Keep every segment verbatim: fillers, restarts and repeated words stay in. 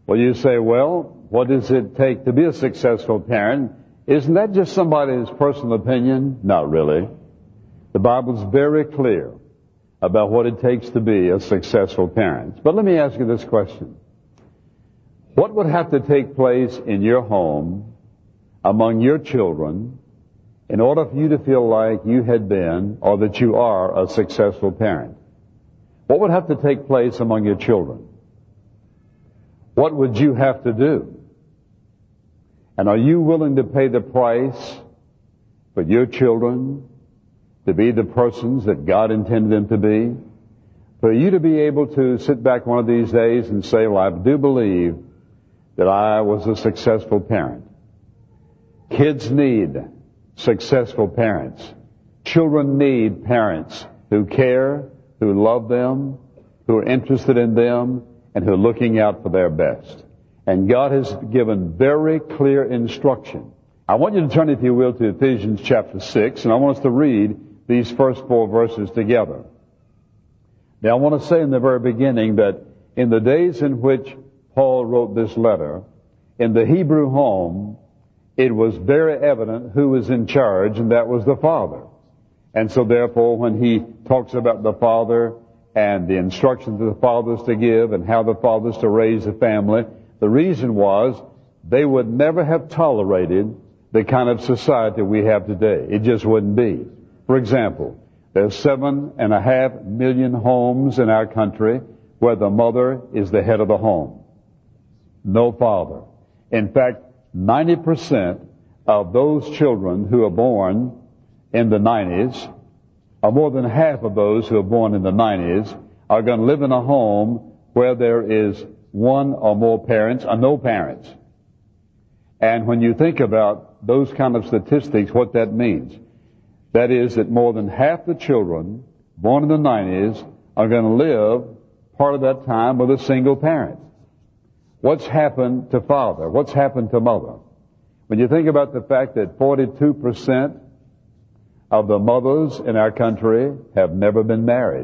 Well, you say, well, what does it take to be a successful parent? Isn't that just somebody's personal opinion? Not really. The Bible's very clear about what it takes to be a successful parent. But let me ask you this question. What would have to take place in your home, among your children, in order for you to feel like you had been, or that you are, a successful parent? What would have to take place among your children? What would you have to do? And are you willing to pay the price for your children to be the persons that God intended them to be? For you to be able to sit back one of these days and say, well, I do believe that I was a successful parent. Kids need successful parents. Children need parents who care, who love them, who are interested in them, and who are looking out for their best. And God has given very clear instruction. I want you to turn, if you will, to Ephesians chapter six, and I want us to read these first four verses together. Now, I want to say in the very beginning that in the days in which Paul wrote this letter, in the Hebrew home, it was very evident who was in charge, and that was the father. And so therefore, when he talks about the father and the instructions of the fathers to give and how the fathers to raise a family, the reason was they would never have tolerated the kind of society we have today. It just wouldn't be. For example, there's seven and a half million homes in our country where the mother is the head of the home. No father. In fact, ninety percent of those children who are born in the nineties, or more than half of those who are born in the nineties, are going to live in a home where there is one or more parents or no parents. And when you think about those kind of statistics, what that means, that is that more than half the children born in the nineties are going to live part of that time with a single parent. What's happened to father? What's happened to mother? When you think about the fact that forty-two percent of the mothers in our country have never been married.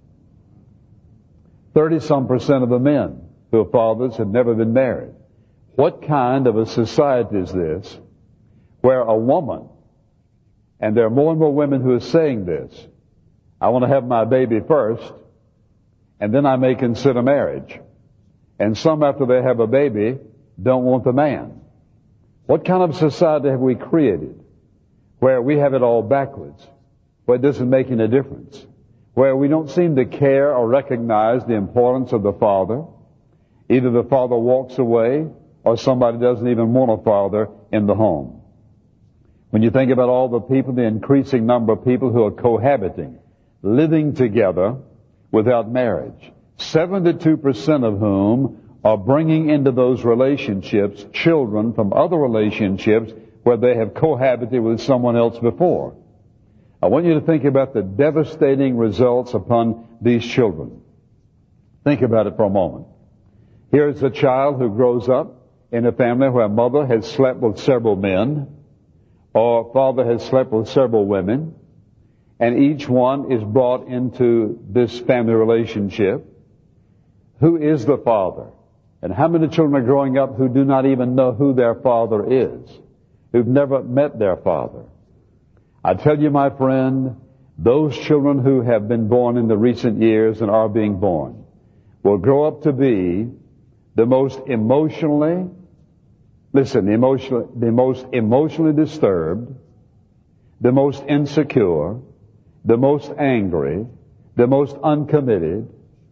thirty-some percent of the men who are fathers have never been married. What kind of a society is this where a woman, and there are more and more women who are saying this, I want to have my baby first, and then I may consider marriage. And some, after they have a baby, don't want the man. What kind of society have we created where we have it all backwards, where it doesn't make any difference, where we don't seem to care or recognize the importance of the father? Either the father walks away or somebody doesn't even want a father in the home. When you think about all the people, the increasing number of people who are cohabiting, living together without marriage, seventy-two percent of whom are bringing into those relationships children from other relationships where they have cohabited with someone else before. I want you to think about the devastating results upon these children. Think about it for a moment. Here's a child who grows up in a family where mother has slept with several men, or father has slept with several women, and each one is brought into this family relationship. Who is the father? And how many children are growing up who do not even know who their father is, who've never met their father? I tell you, my friend, those children who have been born in the recent years and are being born will grow up to be the most emotionally, listen, emotionally, the most emotionally disturbed, the most insecure, the most angry, the most uncommitted,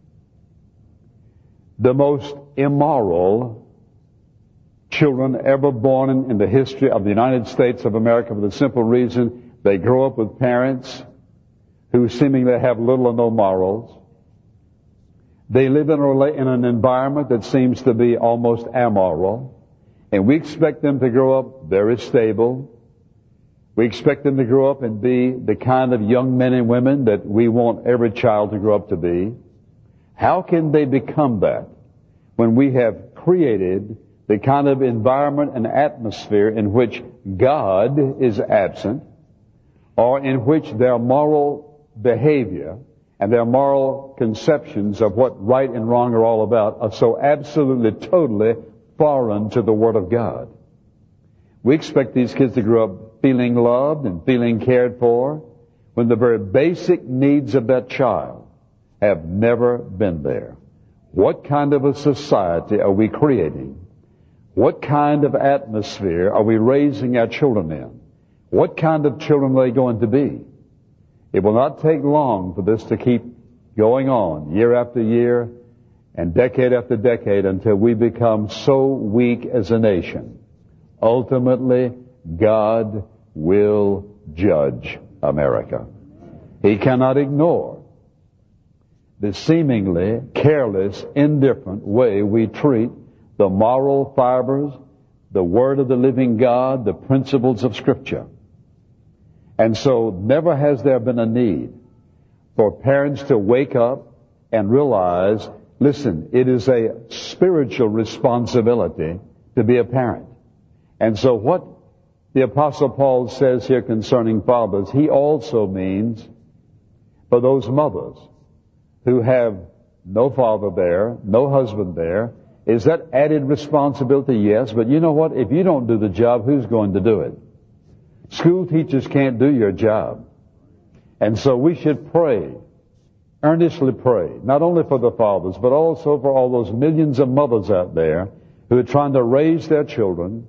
the most immoral children ever born in, in the history of the United States of America, for the simple reason they grow up with parents who seemingly have little or no morals. They live in, a, in an environment that seems to be almost amoral, and we expect them to grow up very stable. We expect them to grow up and be the kind of young men and women that we want every child to grow up to be. How can they become that when we have created the kind of environment and atmosphere in which God is absent, or in which their moral behavior and their moral conceptions of what right and wrong are all about are so absolutely, totally foreign to the Word of God. We expect these kids to grow up feeling loved and feeling cared for when the very basic needs of that child have never been there. What kind of a society are we creating? What kind of atmosphere are we raising our children in? What kind of children are they going to be? It will not take long for this to keep going on year after year and decade after decade until we become so weak as a nation. Ultimately, God will judge America. He cannot ignore the seemingly careless, indifferent way we treat the moral fibers, the Word of the living God, the principles of Scripture. And so never has there been a need for parents to wake up and realize, listen, it is a spiritual responsibility to be a parent. And so what the Apostle Paul says here concerning fathers, he also means for those mothers who have no father there, no husband there. Is that added responsibility? Yes, but you know what? If you don't do the job, who's going to do it? School teachers can't do your job. And so we should pray, earnestly pray, not only for the fathers, but also for all those millions of mothers out there who are trying to raise their children,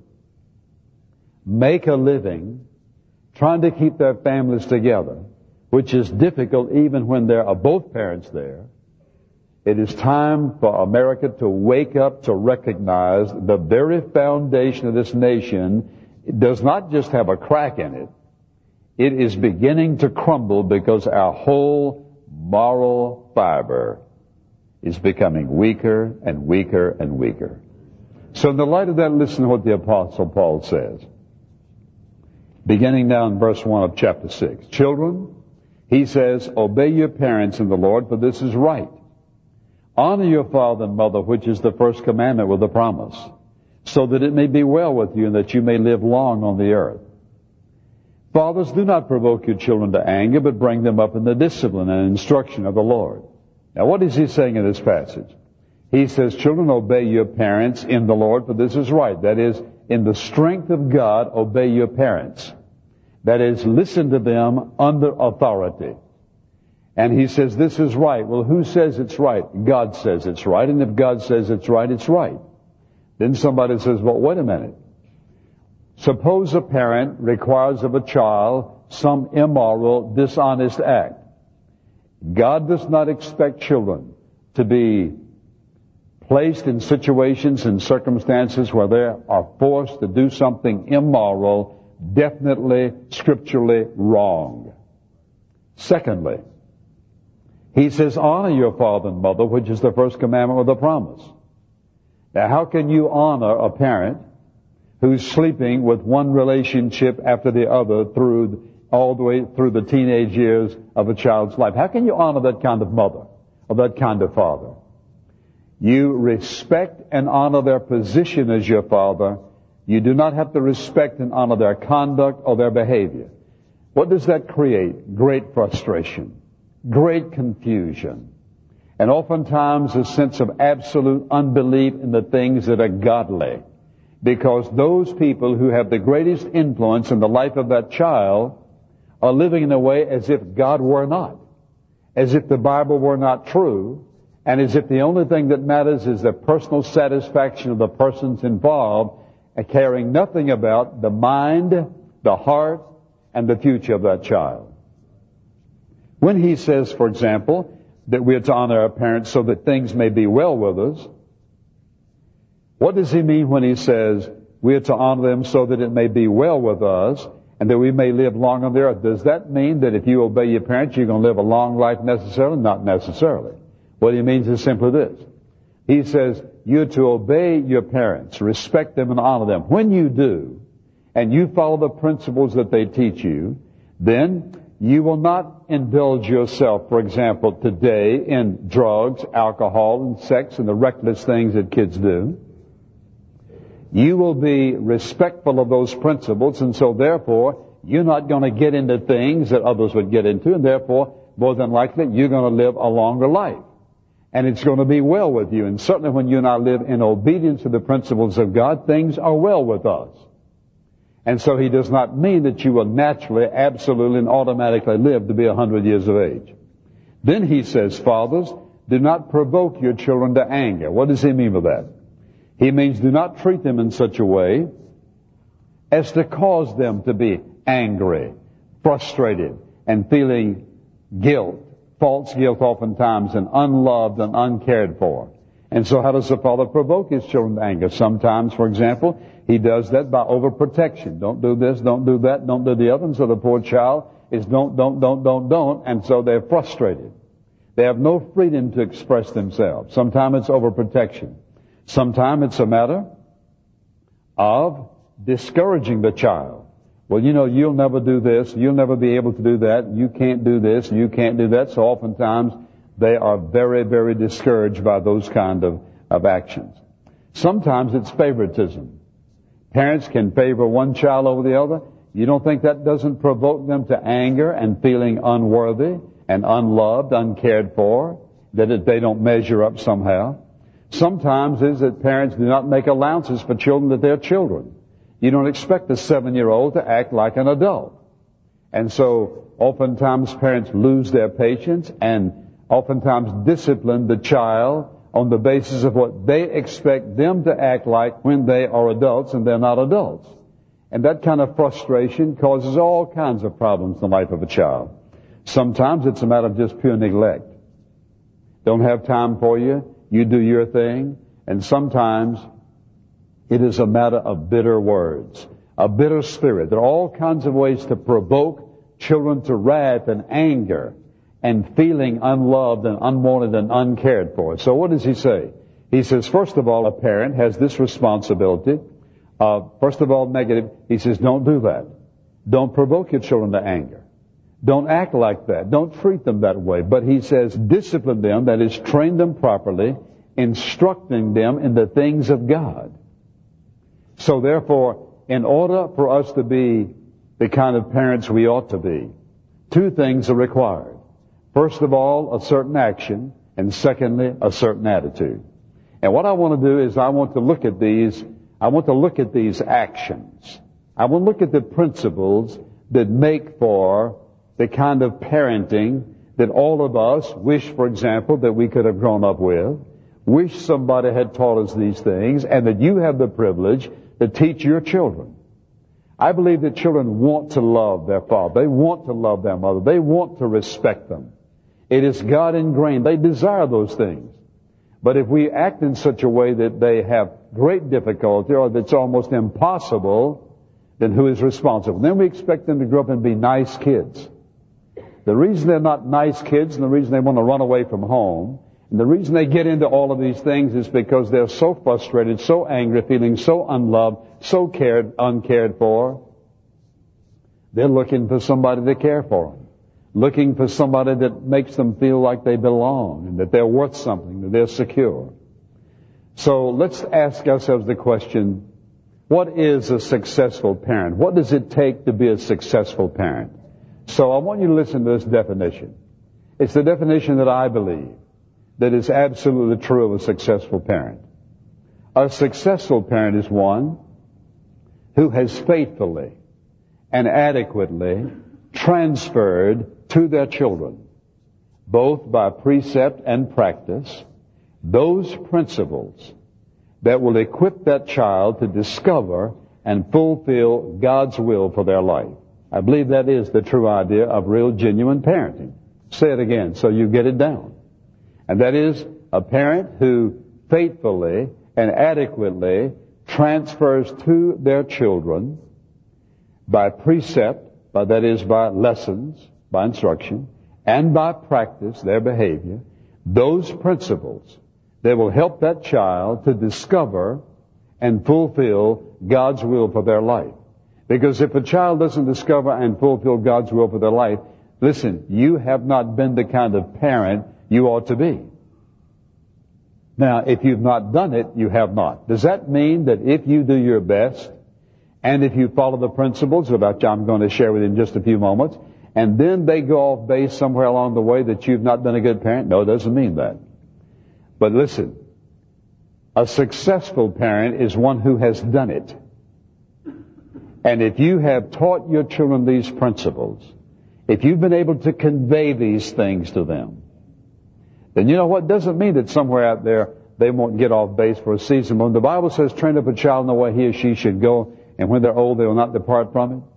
make a living, trying to keep their families together, which is difficult even when there are both parents there. It is time for America to wake up to recognize the very foundation of this nation does not just have a crack in it. It is beginning to crumble because our whole moral fiber is becoming weaker and weaker and weaker. So in the light of that, listen to what the Apostle Paul says. Beginning now in verse one of chapter six. Children, he says, obey your parents in the Lord, for this is right. Honor your father and mother, which is the first commandment with a promise, so that it may be well with you and that you may live long on the earth. Fathers, do not provoke your children to anger, but bring them up in the discipline and instruction of the Lord. Now, what is he saying in this passage? He says, children, obey your parents in the Lord, for this is right. That is, in the strength of God, obey your parents. That is, listen to them under authority. And he says, this is right. Well, who says it's right? God says it's right. And if God says it's right, it's right. Then somebody says, well, wait a minute. Suppose a parent requires of a child some immoral, dishonest act. God does not expect children to be placed in situations and circumstances where they are forced to do something immoral, definitely scripturally wrong. Secondly, he says, honor your father and mother, which is the first commandment with a promise. Now, how can you honor a parent who's sleeping with one relationship after the other through all the way through the teenage years of a child's life? How can you honor that kind of mother or that kind of father? You respect and honor their position as your father. You do not have to respect and honor their conduct or their behavior. What does that create? Great frustration, great confusion, and oftentimes a sense of absolute unbelief in the things that are godly. Because those people who have the greatest influence in the life of that child are living in a way as if God were not, as if the Bible were not true, and as if the only thing that matters is the personal satisfaction of the persons involved, and caring nothing about the mind, the heart, and the future of that child. When he says, for example, that we are to honor our parents so that things may be well with us, what does he mean when he says we are to honor them so that it may be well with us and that we may live long on the earth? Does that mean that if you obey your parents, you're going to live a long life necessarily? Not necessarily. What he means is simply this. He says you're to obey your parents, respect them and honor them. When you do, and you follow the principles that they teach you, then you will not indulge yourself, for example, today in drugs, alcohol, and sex, and the reckless things that kids do. You will be respectful of those principles, and so therefore, you're not going to get into things that others would get into, and therefore, more than likely you're going to live a longer life. And it's going to be well with you. And certainly when you and I live in obedience to the principles of God, things are well with us. And so he does not mean that you will naturally, absolutely, and automatically live to be a hundred years of age. Then he says, fathers, do not provoke your children to anger. What does he mean by that? He means do not treat them in such a way as to cause them to be angry, frustrated, and feeling guilt, false guilt oftentimes, and unloved and uncared for. And so how does the father provoke his children to anger? Sometimes, for example, he does that by overprotection. Don't do this, don't do that, don't do the other. And so the poor child is don't, don't, don't, don't, don't. And so they're frustrated. They have no freedom to express themselves. Sometimes it's overprotection. Sometimes it's a matter of discouraging the child. Well, you know, you'll never do this. You'll never be able to do that. You can't do this. You can't do that. So oftentimes they are very, very discouraged by those kind of, of actions. Sometimes it's favoritism. Parents can favor one child over the other. You don't think that doesn't provoke them to anger and feeling unworthy and unloved, uncared for, that they don't measure up somehow? Sometimes it's that parents do not make allowances for children that they're children. You don't expect a seven-year-old to act like an adult. And so oftentimes parents lose their patience and oftentimes discipline the child on the basis of what they expect them to act like when they are adults and they're not adults. And that kind of frustration causes all kinds of problems in the life of a child. Sometimes it's a matter of just pure neglect. Don't have time for you. You do your thing. And sometimes it is a matter of bitter words, a bitter spirit. There are all kinds of ways to provoke children to wrath and anger and feeling unloved and unwanted and uncared for. So what does he say? He says, first of all, a parent has this responsibility. Uh, first of all, negative. He says, don't do that. Don't provoke your children to anger. Don't act like that. Don't treat them that way. But he says, discipline them, that is, train them properly, instructing them in the things of God. So therefore, in order for us to be the kind of parents we ought to be, two things are required. First of all, a certain action, and secondly, a certain attitude. And what I want to do is I want to look at these, I want to look at these actions. I want to look at the principles that make for the kind of parenting that all of us wish, for example, that we could have grown up with, wish somebody had taught us these things, and that you have the privilege to teach your children. I believe that children want to love their father. They want to love their mother. They want to respect them. It is God ingrained. They desire those things. But if we act in such a way that they have great difficulty or that's almost impossible, then who is responsible? Then we expect them to grow up and be nice kids. The reason they're not nice kids and the reason they want to run away from home and the reason they get into all of these things is because they're so frustrated, so angry, feeling so unloved, so cared, uncared for. They're looking for somebody to care for them. Looking for somebody that makes them feel like they belong and that they're worth something, that they're secure. So let's ask ourselves the question, what is a successful parent? What does it take to be a successful parent? So I want you to listen to this definition. It's the definition that I believe that is absolutely true of a successful parent. A successful parent is one who has faithfully and adequately transferred to their children, both by precept and practice, those principles that will equip that child to discover and fulfill God's will for their life. I believe that is the true idea of real, genuine parenting. Say it again so you get it down. And that is a parent who faithfully and adequately transfers to their children by precept, by, that is by lessons, by instruction, and by practice, their behavior, those principles that will help that child to discover and fulfill God's will for their life. Because if a child doesn't discover and fulfill God's will for their life, listen, you have not been the kind of parent you ought to be. Now, if you've not done it, you have not. Does that mean that if you do your best, and if you follow the principles, which I'm going to share with you in just a few moments, and then they go off base somewhere along the way that you've not been a good parent? No, it doesn't mean that. But listen, a successful parent is one who has done it. And if you have taught your children these principles, if you've been able to convey these things to them, then you know what? It doesn't mean that somewhere out there they won't get off base for a season. When the Bible says, train up a child in the way he or she should go, and when they're old they will not depart from it.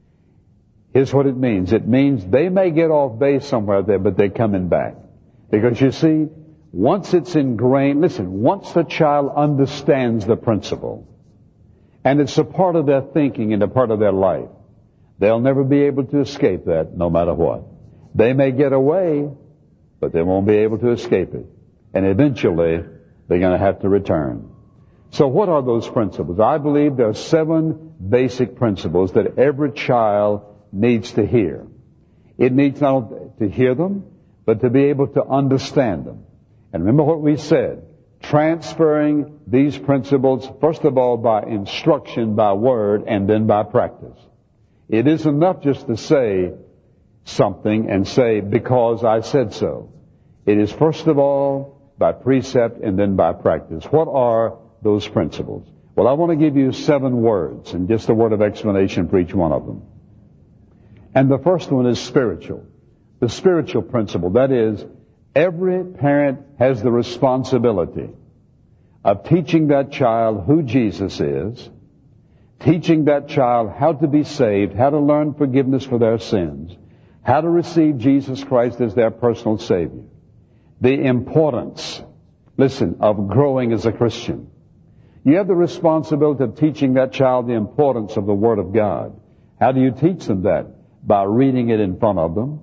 Here's what it means. It means they may get off base somewhere there, but they're coming back. Because you see, once it's ingrained, listen, once the child understands the principle, and it's a part of their thinking and a part of their life, they'll never be able to escape that no matter what. They may get away, but they won't be able to escape it. And eventually, they're going to have to return. So what are those principles? I believe there are seven basic principles that every child needs to hear. It needs not only to hear them, but to be able to understand them. And remember what we said, transferring these principles, first of all, by instruction, by word, and then by practice. It isn't enough just to say something and say, because I said so. It is first of all by precept and then by practice. What are those principles? Well, I want to give you seven words and just a word of explanation for each one of them. And the first one is spiritual. The spiritual principle, that is, every parent has the responsibility of teaching that child who Jesus is, teaching that child how to be saved, how to learn forgiveness for their sins, how to receive Jesus Christ as their personal Savior. The importance, listen, of growing as a Christian. You have the responsibility of teaching that child the importance of the Word of God. How do you teach them that? By reading it in front of them,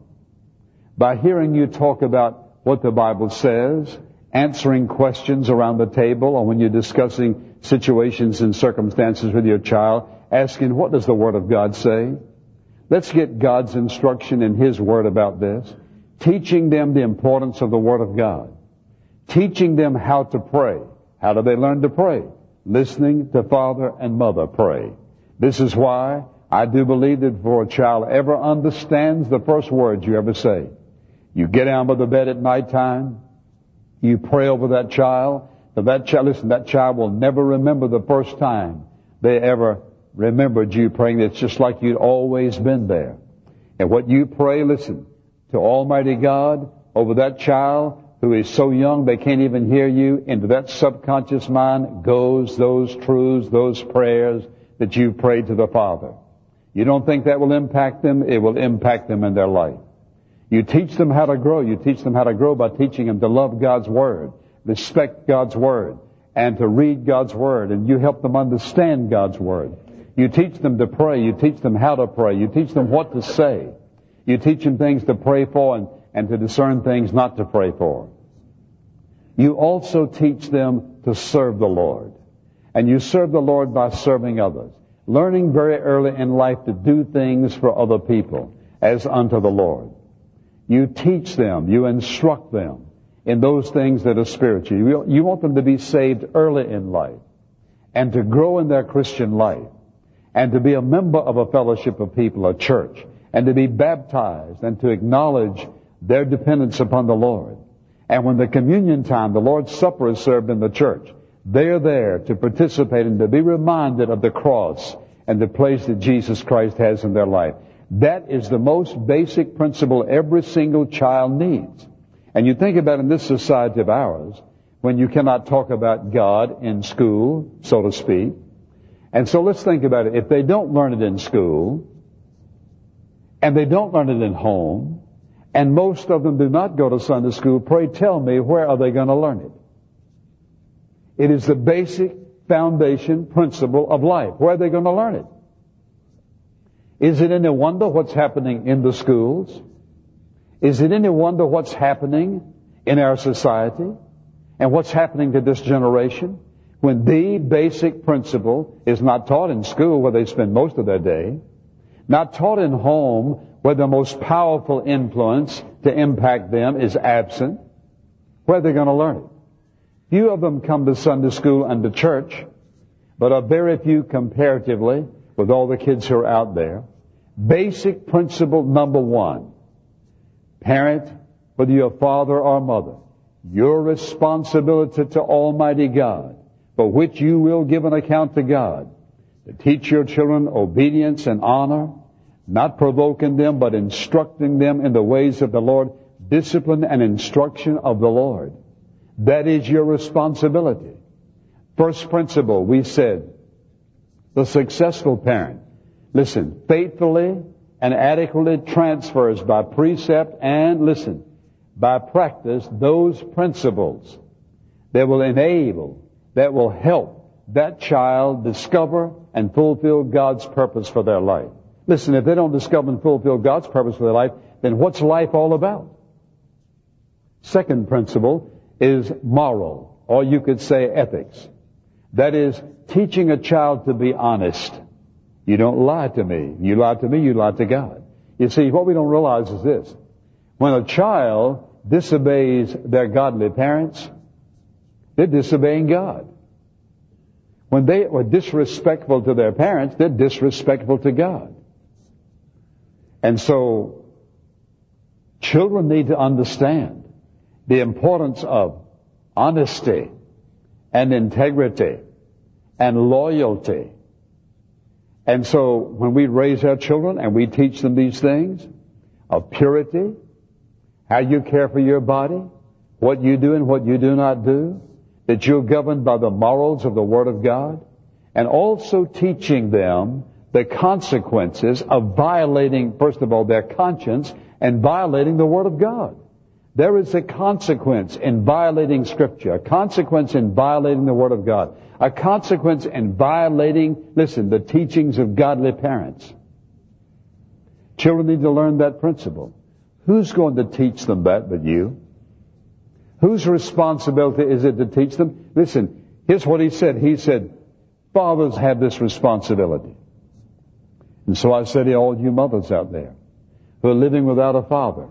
by hearing you talk about what the Bible says, answering questions around the table, or when you're discussing situations and circumstances with your child, asking, what does the Word of God say? Let's get God's instruction in His Word about this. Teaching them the importance of the Word of God. Teaching them how to pray. How do they learn to pray? Listening to father and mother pray. This is why I do believe that before a child ever understands the first words you ever say, you get down by the bed at night time, you pray over that child. Now that child, listen, that child will never remember the first time they ever remembered you praying. It's just like you'd always been there. And what you pray, listen, to Almighty God over that child who is so young they can't even hear you, into that subconscious mind goes those truths, those prayers that you prayed to the Father. You don't think that will impact them? It will impact them in their life. You teach them how to grow. You teach them how to grow by teaching them to love God's Word, respect God's Word, and to read God's Word, and you help them understand God's Word. You teach them to pray. You teach them how to pray. You teach them what to say. You teach them things to pray for and, and to discern things not to pray for. You also teach them to serve the Lord. And you serve the Lord by serving others. Learning very early in life to do things for other people as unto the Lord. You teach them, you instruct them in those things that are spiritual. You, you want them to be saved early in life and to grow in their Christian life and to be a member of a fellowship of people, a church, and to be baptized and to acknowledge their dependence upon the Lord. And when the communion time, the Lord's Supper is served in the church, they are there to participate and to be reminded of the cross and the place that Jesus Christ has in their life. That is the most basic principle every single child needs. And you think about in this society of ours, when you cannot talk about God in school, so to speak. And so let's think about it. If they don't learn it in school, and they don't learn it in home, and most of them do not go to Sunday school, pray tell me, where are they going to learn it? It is the basic foundation principle of life. Where are they going to learn it? Is it any wonder what's happening in the schools? Is it any wonder what's happening in our society and what's happening to this generation when the basic principle is not taught in school where they spend most of their day, not taught in home where the most powerful influence to impact them is absent? Where are they going to learn it? Few of them come to Sunday school and to church, but a very few comparatively with all the kids who are out there. Basic principle number one. Parent, whether you're father or mother, your responsibility to Almighty God, for which you will give an account to God, to teach your children obedience and honor, not provoking them, but instructing them in the ways of the Lord, discipline and instruction of the Lord. That is your responsibility. First principle, we said, the successful parent, listen, faithfully and adequately transfers by precept and, listen, by practice those principles that will enable, that will help that child discover and fulfill God's purpose for their life. Listen, if they don't discover and fulfill God's purpose for their life, then what's life all about? Second principle is moral, or you could say ethics. That is, teaching a child to be honest. You don't lie to me. You lie to me, you lie to God. You see, what we don't realize is this. When a child disobeys their godly parents, they're disobeying God. When they are disrespectful to their parents, they're disrespectful to God. And so, children need to understand the importance of honesty and integrity and loyalty. And so, when we raise our children and we teach them these things of purity, how you care for your body, what you do and what you do not do, that you're governed by the morals of the Word of God, and also teaching them the consequences of violating, first of all, their conscience and violating the Word of God. There is a consequence in violating Scripture, a consequence in violating the Word of God, a consequence in violating, listen, the teachings of godly parents. Children need to learn that principle. Who's going to teach them that but you? Whose responsibility is it to teach them? Listen, here's what he said. He said, fathers have this responsibility. And so I say to all you mothers out there who are living without a father,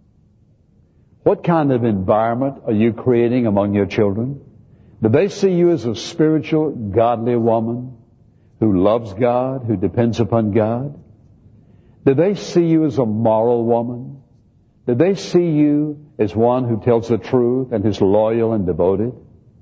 what kind of environment are you creating among your children? Do they see you as a spiritual, godly woman who loves God, who depends upon God? Do they see you as a moral woman? Do they see you as one who tells the truth and is loyal and devoted?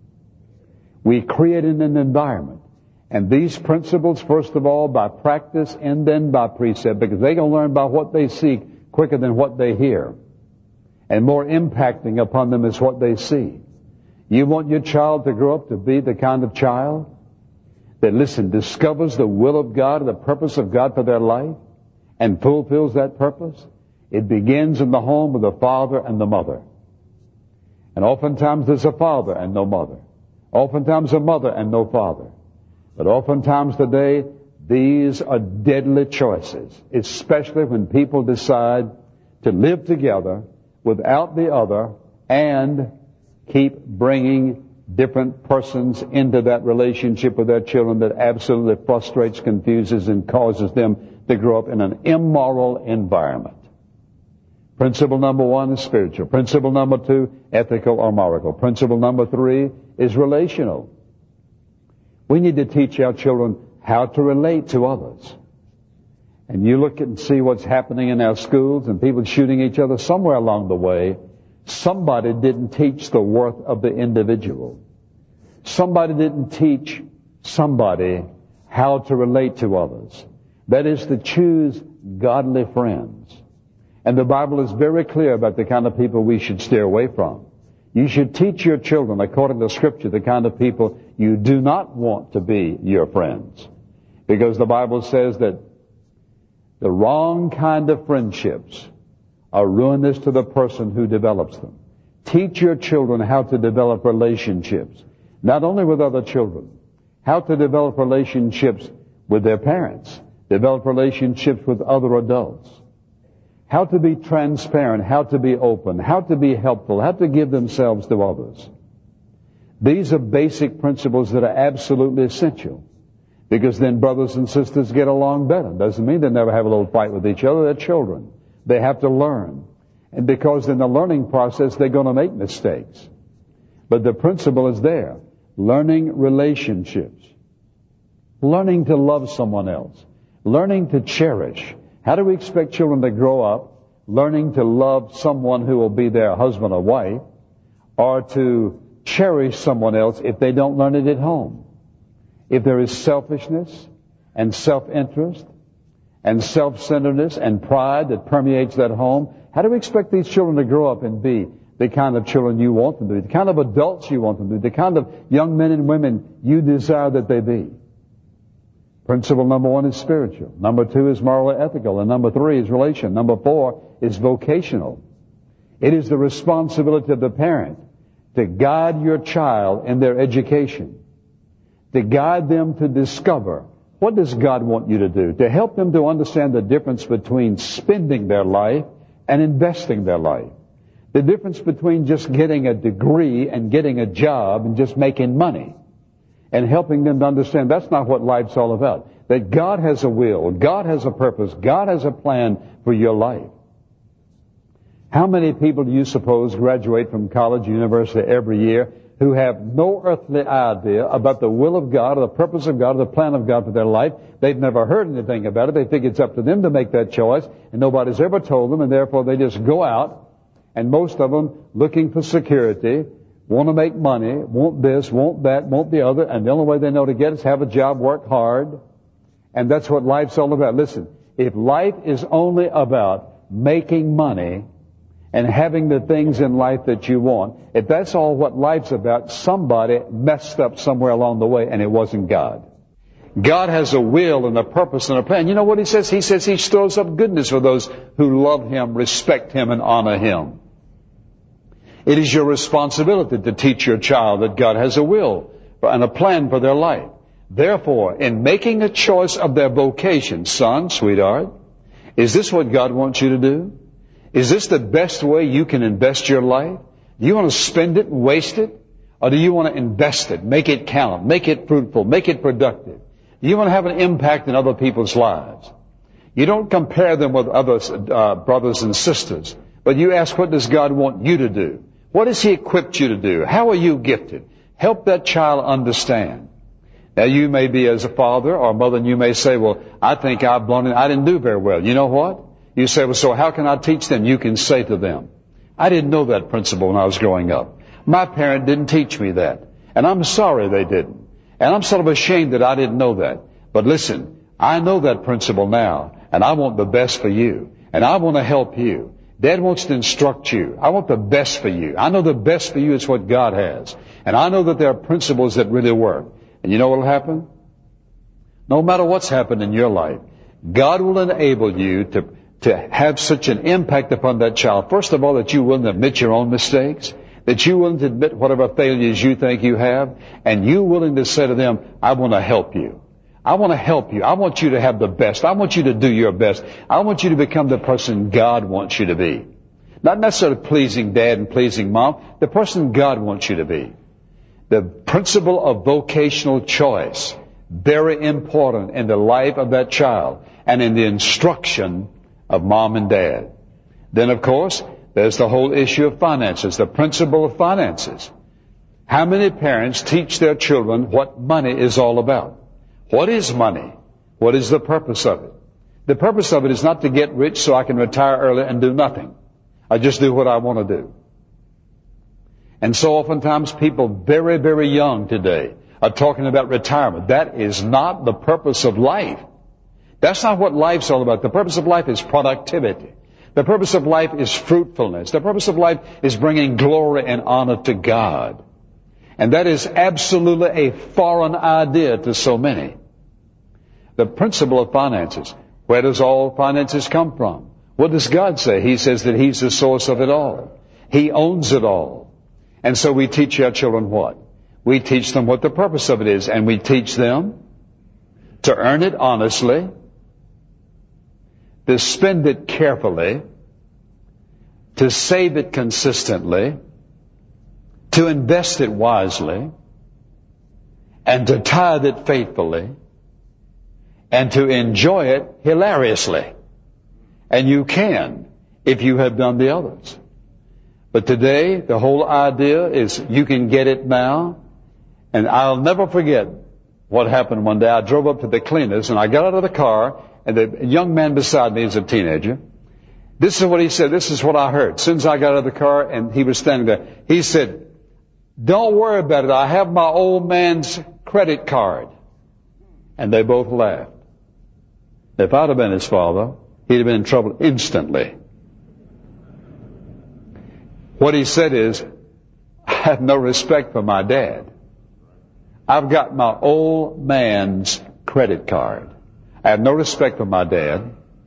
We create an environment. And these principles, first of all, by practice and then by precept, because they're going to learn by what they see quicker than what they hear. And more impacting upon them is what they see. You want your child to grow up to be the kind of child that, listen, discovers the will of God and the purpose of God for their life and fulfills that purpose? It begins in the home of the father and the mother. And oftentimes there's a father and no mother. Oftentimes a mother and no father. But oftentimes today, these are deadly choices, especially when people decide to live together without the other and keep bringing different persons into that relationship with their children that absolutely frustrates, confuses, and causes them to grow up in an immoral environment. Principle number one is spiritual. Principle number two, ethical or moral. Principle number three is relational. We need to teach our children how to relate to others. And you look and see what's happening in our schools and people shooting each other. Somewhere along the way, somebody didn't teach the worth of the individual. Somebody didn't teach somebody how to relate to others. That is to choose godly friends. And the Bible is very clear about the kind of people we should steer away from. You should teach your children, according to Scripture, the kind of people you do not want to be your friends. Because the Bible says that the wrong kind of friendships are ruinous to the person who develops them. Teach your children how to develop relationships, not only with other children, how to develop relationships with their parents, develop relationships with other adults, how to be transparent, how to be open, how to be helpful, how to give themselves to others. These are basic principles that are absolutely essential, because then brothers and sisters get along better. Doesn't mean they never have a little fight with each other. They're children. They have to learn. And because in the learning process they're going to make mistakes. But the principle is there. Learning relationships. Learning to love someone else. Learning to cherish. How do we expect children to grow up learning to love someone who will be their husband or wife, or to cherish someone else if they don't learn it at home? If there is selfishness and self-interest and self-centeredness and pride that permeates that home, how do we expect these children to grow up and be the kind of children you want them to be, the kind of adults you want them to be, the kind of young men and women you desire that they be? Principle number one is spiritual. Number two is morally ethical. And number three is relation. Number four is vocational. It is the responsibility of the parent to guide your child in their education, to guide them to discover what does God want you to do, to help them to understand the difference between spending their life and investing their life, the difference between just getting a degree and getting a job and just making money, and helping them to understand that's not what life's all about, that God has a will, God has a purpose, God has a plan for your life. How many people do you suppose graduate from college, university every year who have no earthly idea about the will of God or the purpose of God or the plan of God for their life? They've never heard anything about it. They think it's up to them to make that choice, and nobody's ever told them, and therefore they just go out, and most of them looking for security, want to make money, want this, want that, want the other, and the only way they know to get it is have a job, work hard, and that's what life's all about. Listen, if life is only about making money and having the things in life that you want, if that's all what life's about, somebody messed up somewhere along the way, and it wasn't God. God has a will and a purpose and a plan. You know what He says? He says He stores up goodness for those who love Him, respect Him, and honor Him. It is your responsibility to teach your child that God has a will and a plan for their life. Therefore, in making a choice of their vocation, son, sweetheart, is this what God wants you to do? Is this the best way you can invest your life? Do you want to spend it and waste it? Or do you want to invest it, make it count, make it fruitful, make it productive? Do you want to have an impact in other people's lives? You don't compare them with other uh, brothers and sisters, but you ask, what does God want you to do? What has He equipped you to do? How are you gifted? Help that child understand. Now, you may be as a father or mother, and you may say, well, I think I've blown it. I didn't do very well. You know what? You say, well, so how can I teach them? You can say to them, I didn't know that principle when I was growing up. My parent didn't teach me that. And I'm sorry they didn't. And I'm sort of ashamed that I didn't know that. But listen, I know that principle now, and I want the best for you. And I want to help you. Dad wants to instruct you. I want the best for you. I know the best for you is what God has. And I know that there are principles that really work. And you know what will happen? No matter what's happened in your life, God will enable you to, to have such an impact upon that child. First of all, that you're willing to admit your own mistakes, that you're willing to admit whatever failures you think you have, and you're willing to say to them, I want to help you. I want to help you. I want you to have the best. I want you to do your best. I want you to become the person God wants you to be. Not necessarily pleasing dad and pleasing mom, the person God wants you to be. The principle of vocational choice, very important in the life of that child and in the instruction of mom and dad. Then, of course, there's the whole issue of finances, the principle of finances. How many parents teach their children what money is all about? What is money? What is the purpose of it? The purpose of it is not to get rich so I can retire early and do nothing. I just do what I want to do. And so oftentimes people very, very young today are talking about retirement. That is not the purpose of life. That's not what life's all about. The purpose of life is productivity. The purpose of life is fruitfulness. The purpose of life is bringing glory and honor to God. And that is absolutely a foreign idea to so many. The principle of finances. Where does all finances come from? What does God say? He says that He's the source of it all. He owns it all. And so we teach our children what? We teach them what the purpose of it is. And we teach them to earn it honestly, to spend it carefully, to save it consistently, to invest it wisely, and to tithe it faithfully, and to enjoy it hilariously. And you can, if you have done the others. But today, the whole idea is you can get it now. And I'll never forget what happened one day. I drove up to the cleaners, and I got out of the car, and the young man beside me is a teenager. This is what he said. This is what I heard. As soon as I got out of the car and he was standing there, he said, "Don't worry about it. I have my old man's credit card." And they both laughed. If I'd have been his father, he'd have been in trouble instantly. What he said is, "I have no respect for my dad. I've got my old man's credit card. I have no respect for my dad.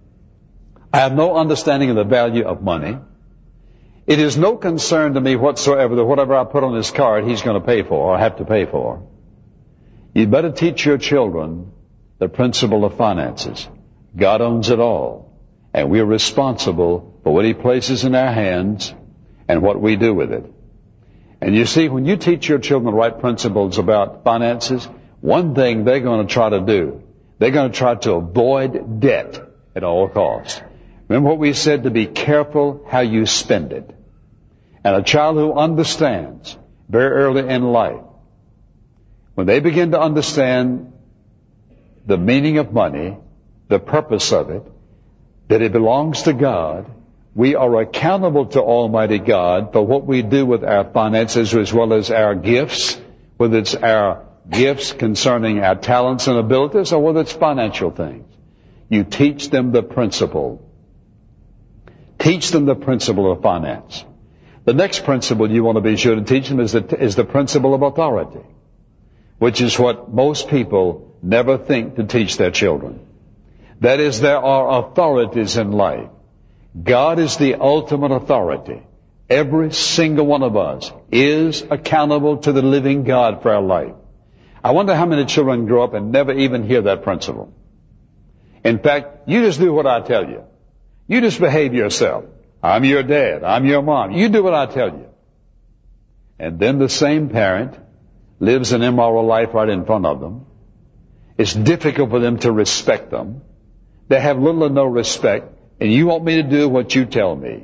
I have no understanding of the value of money. It is no concern to me whatsoever that whatever I put on his card, he's going to pay for or have to pay for." You better teach your children the principle of finances. God owns it all, and we are responsible for what he places in our hands and what we do with it. And you see, when you teach your children the right principles about finances, one thing they're going to try to do, they're going to try to avoid debt at all costs. Remember what we said, to be careful how you spend it. And a child who understands very early in life, when they begin to understand the meaning of money, the purpose of it, that it belongs to God, we are accountable to Almighty God for what we do with our finances as well as our gifts, whether it's our gifts concerning our talents and abilities or whether it's financial things. You teach them the principle. Teach them the principle of finance. The next principle you want to be sure to teach them is the, is the principle of authority, which is what most people never think to teach their children. That is, there are authorities in life. God is the ultimate authority. Every single one of us is accountable to the living God for our life. I wonder how many children grow up and never even hear that principle. In fact, you just do what I tell you. You just behave yourself. I'm your dad. I'm your mom. You do what I tell you. And then the same parent lives an immoral life right in front of them. It's difficult for them to respect them. They have little or no respect, and you want me to do what you tell me.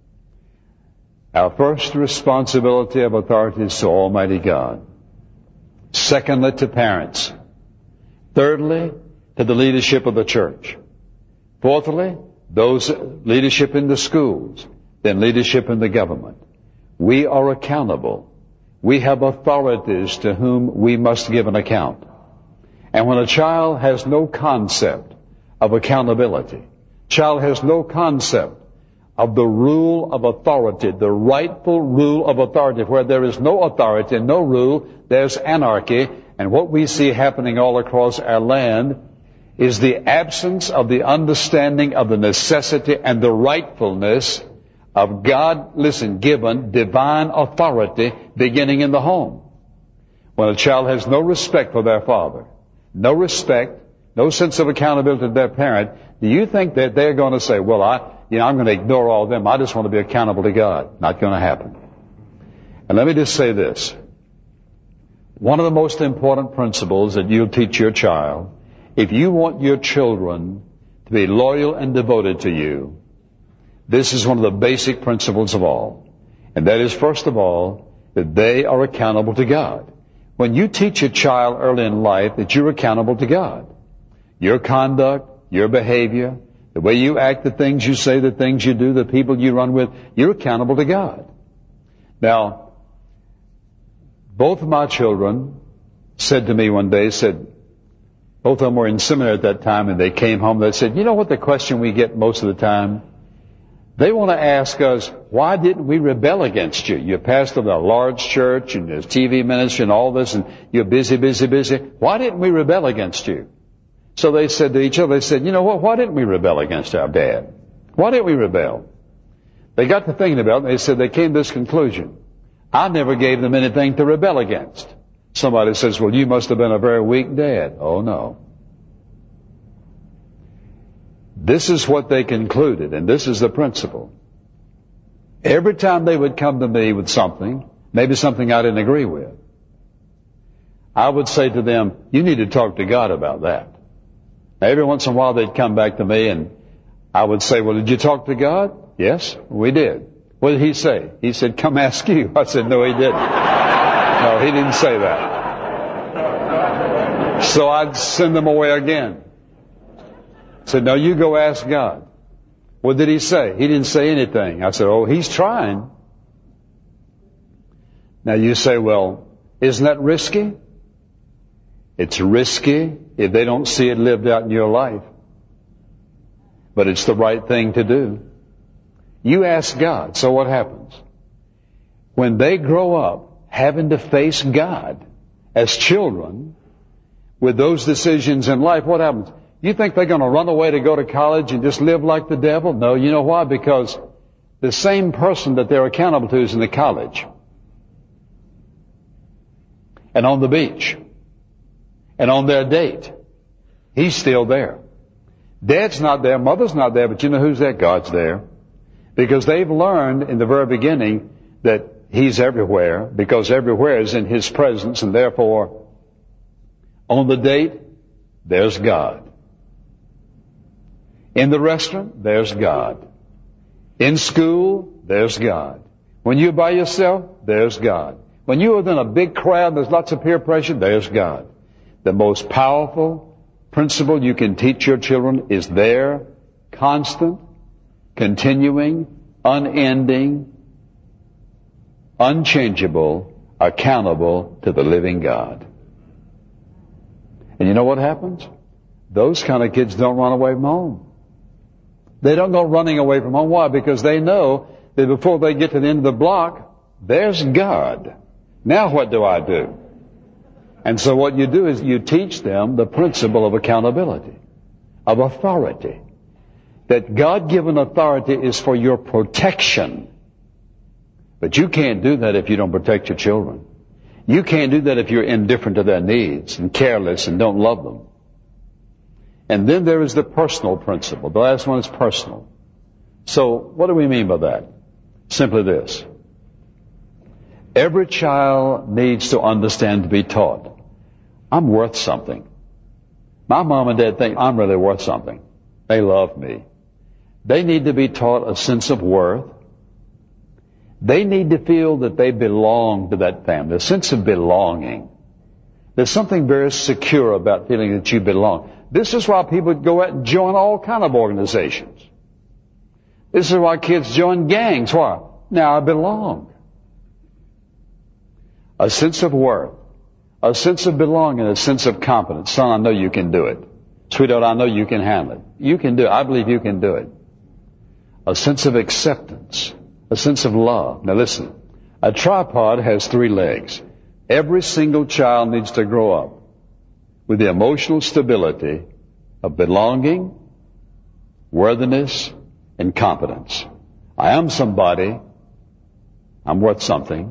Our first responsibility of authority is to Almighty God. Secondly, to parents. Thirdly, to the leadership of the church. Fourthly, those leadership in the schools, then leadership in the government. We are accountable. We have authorities to whom we must give an account. And when a child has no concept of accountability, child has no concept of the rule of authority, the rightful rule of authority. Where there is no authority and no rule, there's anarchy. And what we see happening all across our land is the absence of the understanding of the necessity and the rightfulness of God, listen, given divine authority beginning in the home. When a child has no respect for their father, no respect, no sense of accountability to their parent, do you think that they're going to say, well, I, you know, I'm going to ignore all of them. I just want to be accountable to God? Not going to happen. And let me just say this. One of the most important principles that you'll teach your child, if you want your children to be loyal and devoted to you, this is one of the basic principles of all. And that is, first of all, that they are accountable to God. When you teach a child early in life that you're accountable to God, your conduct, your behavior, the way you act, the things you say, the things you do, the people you run with, you're accountable to God. Now, both of my children said to me one day, said, both of them were in seminary at that time, and they came home, they said, you know what the question we get most of the time? They want to ask us, why didn't we rebel against you? You're pastor of a large church, and there's T V ministry and all this, and you're busy, busy, busy. Why didn't we rebel against you? So they said to each other, they said, you know what, why didn't we rebel against our dad? Why didn't we rebel? They got to thinking about it, and they said they came to this conclusion. I never gave them anything to rebel against. Somebody says, well, you must have been a very weak dad. Oh, no. This is what they concluded, and this is the principle. Every time they would come to me with something, maybe something I didn't agree with, I would say to them, you need to talk to God about that. Now, every once in a while they'd come back to me and I would say, well, did you talk to God? Yes, we did. What did he say? He said, come ask you. I said, no, he didn't. No, he didn't say that. So I'd send them away again. I said, no, you go ask God. What did he say? He didn't say anything. I said, oh, he's trying. Now you say, well, isn't that risky? It's risky if they don't see it lived out in your life. But it's the right thing to do. You ask God. So what happens? When they grow up having to face God as children with those decisions in life, what happens? You think they're going to run away to go to college and just live like the devil? No, you know why? Because the same person that they're accountable to is in the college and on the beach and on their date. He's still there. Dad's not there, mother's not there, but you know who's there? God's there. Because they've learned in the very beginning that He's everywhere, because everywhere is in His presence, and therefore, on the date, there's God. In the restaurant, there's God. In school, there's God. When you're by yourself, there's God. When you're within a big crowd, there's lots of peer pressure, there's God. The most powerful principle you can teach your children is there, constant, continuing, unending, unchangeable, accountable to the living God. And you know what happens? Those kind of kids don't run away from home. They don't go running away from home. Why? Because they know that before they get to the end of the block, there's God. Now what do I do? And so what you do is you teach them the principle of accountability, of authority. That God-given authority is for your protection. But you can't do that if you don't protect your children. You can't do that if you're indifferent to their needs and careless and don't love them. And then there is the personal principle. The last one is personal. So what do we mean by that? Simply this. Every child needs to understand, to be taught, I'm worth something. My mom and dad think I'm really worth something. They love me. They need to be taught a sense of worth. They need to feel that they belong to that family, a sense of belonging. There's something very secure about feeling that you belong. This is why people go out and join all kind of organizations. This is why kids join gangs. Why? Now I belong. A sense of worth, a sense of belonging, a sense of competence. Son, I know you can do it. Sweetheart, I know you can handle it. You can do it. I believe you can do it. A sense of acceptance, a sense of love. Now listen, a tripod has three legs. Every single child needs to grow up with the emotional stability of belonging, worthiness, and competence. I am somebody. I'm worth something.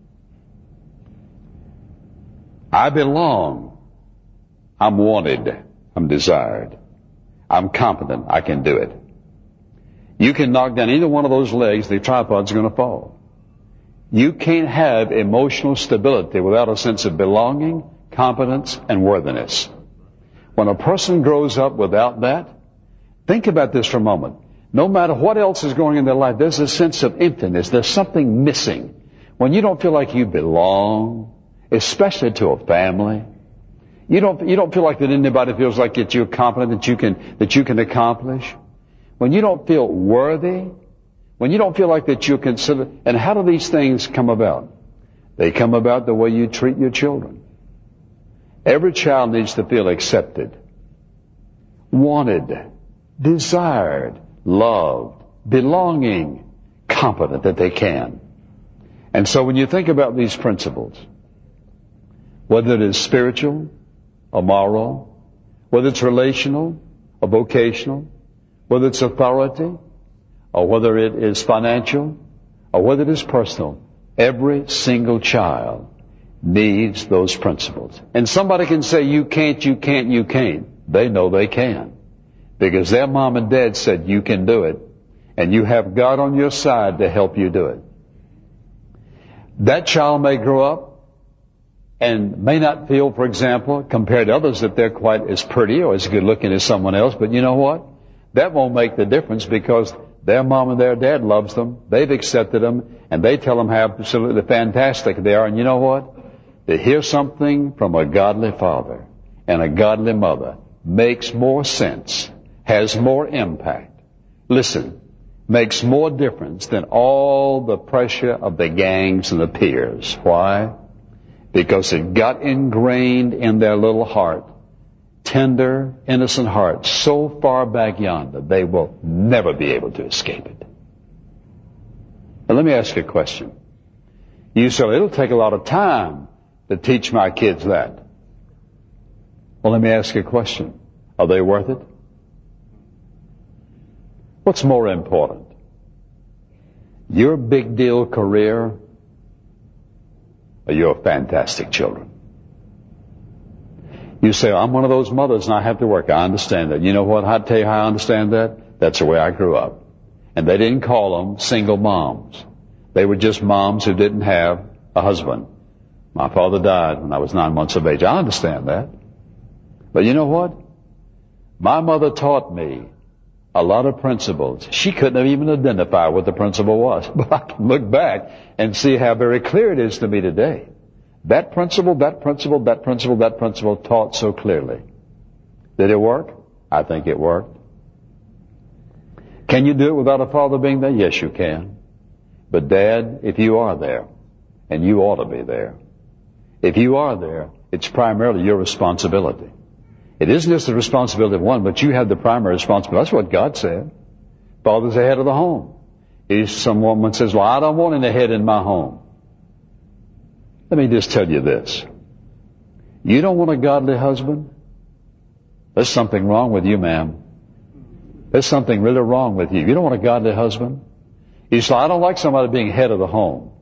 I belong. I'm wanted. I'm desired. I'm competent. I can do it. You can knock down either one of those legs, the tripod's going to fall. You can't have emotional stability without a sense of belonging, competence, and worthiness. When a person grows up without that, think about this for a moment. No matter what else is going on in their life, there's a sense of emptiness. There's something missing. When you don't feel like you belong, especially to a family, you don't, you don't feel like that anybody feels like that you're competent, that you can, that you can accomplish. When you don't feel worthy, when you don't feel like that you're considered, and how do these things come about? They come about the way you treat your children. Every child needs to feel accepted, wanted, desired, loved, belonging, competent that they can. And so when you think about these principles, whether it is spiritual or moral, whether it's relational or vocational, whether it's authority or whether it is financial or whether it is personal, every single child needs those principles. And somebody can say, you can't, you can't, you can't. They know they can. Because their mom and dad said you can do it. And you have God on your side to help you do it. That child may grow up and may not feel, for example, compared to others, that they're quite as pretty or as good looking as someone else. But you know what? That won't make the difference because their mom and their dad loves them. They've accepted them. And they tell them how absolutely fantastic they are. And you know what? To hear something from a godly father and a godly mother makes more sense has more impact, listen, makes more difference than all the pressure of the gangs and the peers. Why? Because it got ingrained in their little heart, tender, innocent heart, so far back yonder, they will never be able to escape it. Now let me ask you a question. You say, it'll take a lot of time to teach my kids that. Well, let me ask you a question. Are they worth it? What's more important? Your big deal career or your fantastic children? You say, I'm one of those mothers and I have to work. I understand that. You know what? I'll tell you how I understand that. That's the way I grew up. And they didn't call them single moms. They were just moms who didn't have a husband. My father died when I was nine months of age. I understand that. But you know what? My mother taught me a lot of principles. She couldn't have even identified what the principle was. But I can look back and see how very clear it is to me today. That principle, that principle, that principle, that principle taught so clearly. Did it work? I think it worked. Can you do it without a father being there? Yes, you can. But Dad, if you are there, and you ought to be there, if you are there, it's primarily your responsibility. It isn't just the responsibility of one, but you have the primary responsibility. That's what God said. Father's the head of the home. If some woman says, well, I don't want any head in my home. Let me just tell you this. You don't want a godly husband? There's something wrong with you, ma'am. There's something really wrong with you. You don't want a godly husband? You say, I don't like somebody being head of the home.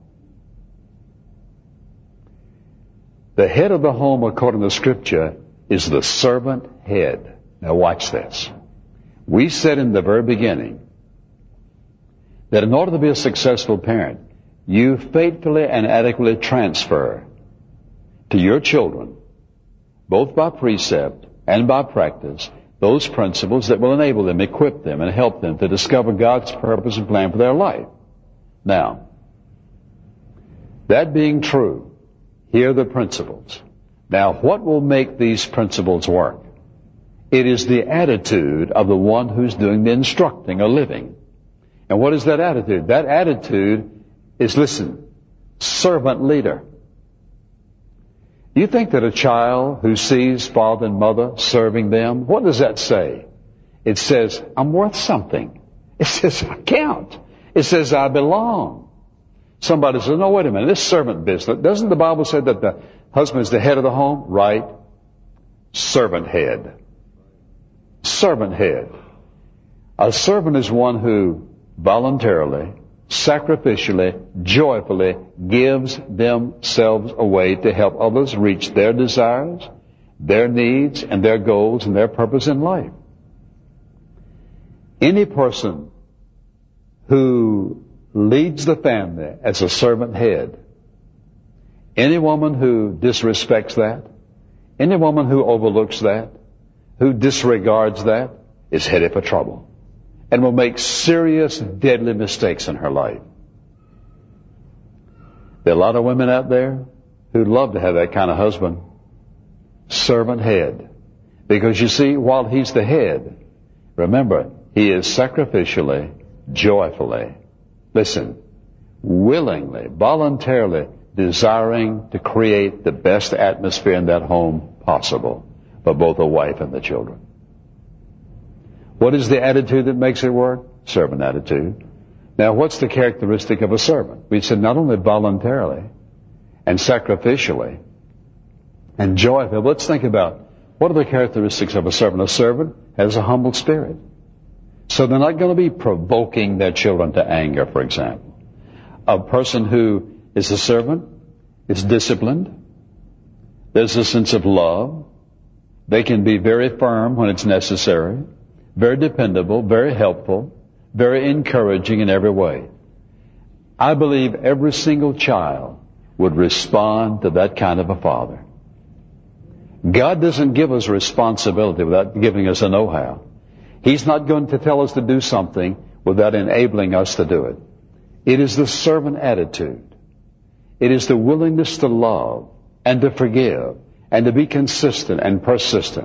The head of the home, according to Scripture, is the servant head. Now watch this. We said in the very beginning that in order to be a successful parent, you faithfully and adequately transfer to your children, both by precept and by practice, those principles that will enable them, equip them, and help them to discover God's purpose and plan for their life. Now, that being true, here are the principles. Now, what will make these principles work? It is the attitude of the one who's doing the instructing or living. And what is that attitude? That attitude is, listen, servant leader. You think that a child who sees father and mother serving them, what does that say? It says, I'm worth something. It says, I count. It says, I belong. Somebody says, no, wait a minute, this servant business, doesn't the Bible say that the husband is the head of the home? Right. Servant head. Servant head. A servant is one who voluntarily, sacrificially, joyfully gives themselves away to help others reach their desires, their needs, and their goals and their purpose in life. Any person who leads the family as a servant head, any woman who disrespects that, any woman who overlooks that, who disregards that, is headed for trouble and will make serious, deadly mistakes in her life. There are a lot of women out there who'd love to have that kind of husband. Servant head. Because you see, while he's the head, remember, he is sacrificially, joyfully, listen, willingly, voluntarily desiring to create the best atmosphere in that home possible for both the wife and the children. What is the attitude that makes it work? Servant attitude. Now, what's the characteristic of a servant? We said not only voluntarily and sacrificially and joyfully. Let's think about what are the characteristics of a servant. A servant has a humble spirit. So they're not going to be provoking their children to anger, for example. A person who is a servant is disciplined. There's a sense of love. They can be very firm when it's necessary, very dependable, very helpful, very encouraging in every way. I believe every single child would respond to that kind of a father. God doesn't give us responsibility without giving us a know-how. He's not going to tell us to do something without enabling us to do it. It is the servant attitude. It is the willingness to love and to forgive and to be consistent and persistent.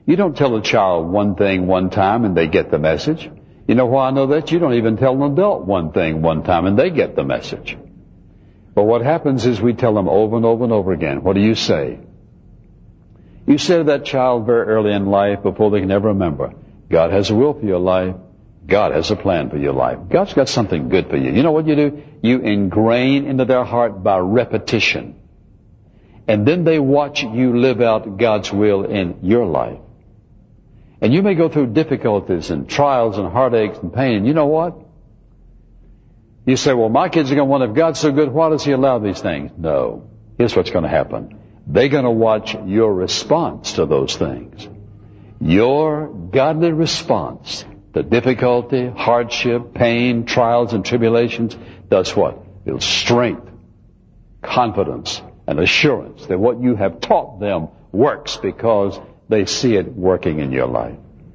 You don't tell a child one thing one time and they get the message. You know why I know that? You don't even tell an adult one thing one time and they get the message. But what happens is we tell them over and over and over again. What do you say? You say to that child very early in life, before they can ever remember, God has a will for your life. God has a plan for your life. God's got something good for you. You know what you do? You ingrain into their heart by repetition. And then they watch you live out God's will in your life. And you may go through difficulties and trials and heartaches and pain. And you know what? You say, well, my kids are going to want, if God's so good, why does He allow these things? No. Here's what's going to happen. They're going to watch your response to those things. Your godly response to difficulty, hardship, pain, trials, and tribulations does what? Builds strength, confidence, and assurance that what you have taught them works because they see it working in your life.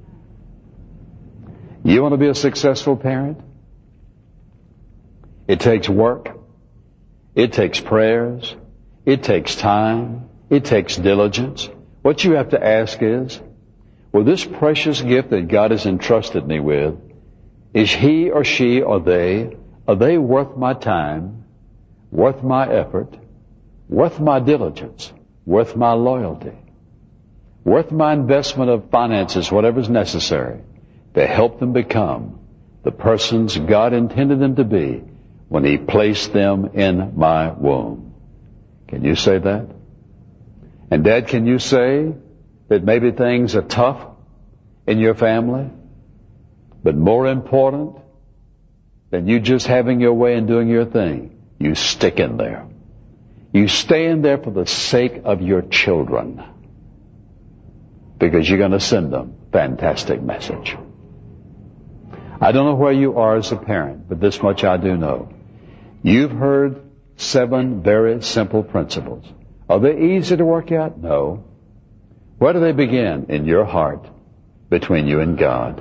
You want to be a successful parent? It takes work. It takes prayers. It takes time. It takes diligence. What you have to ask is, well, this precious gift that God has entrusted me with, is he or she or they, are they worth my time, worth my effort, worth my diligence, worth my loyalty, worth my investment of finances, whatever's necessary, to help them become the persons God intended them to be when He placed them in my womb? Can you say that? And Dad, can you say that maybe things are tough in your family, but more important than you just having your way and doing your thing, you stick in there. You stay in there for the sake of your children, because you're going to send them a fantastic message. I don't know where you are as a parent, but this much I do know. You've heard seven very simple principles. Are they easy to work out? No. Where do they begin? In your heart, between you and God.